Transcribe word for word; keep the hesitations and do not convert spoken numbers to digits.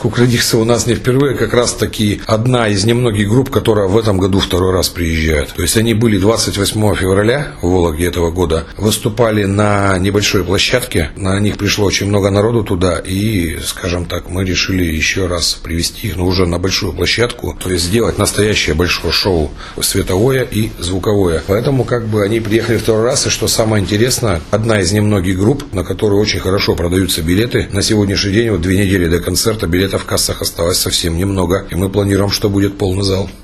Кукрыниксы у нас не впервые, как раз таки одна из немногих групп, которая в этом году второй раз приезжает. То есть они были двадцать восьмого февраля в Вологде этого года, выступали на небольшой площадке, на них пришло очень много народу туда, и, скажем так, мы решили еще раз привести их, но уже на большую площадку, то есть сделать настоящее большое шоу световое и звуковое. Поэтому как бы они приехали второй раз, и что самое интересное, одна из немногих групп, на которую очень хорошо продаются билеты. На сегодняшний день, вот две недели до концерта, билетов в кассах осталось совсем немного, и мы планируем, что будет полный зал.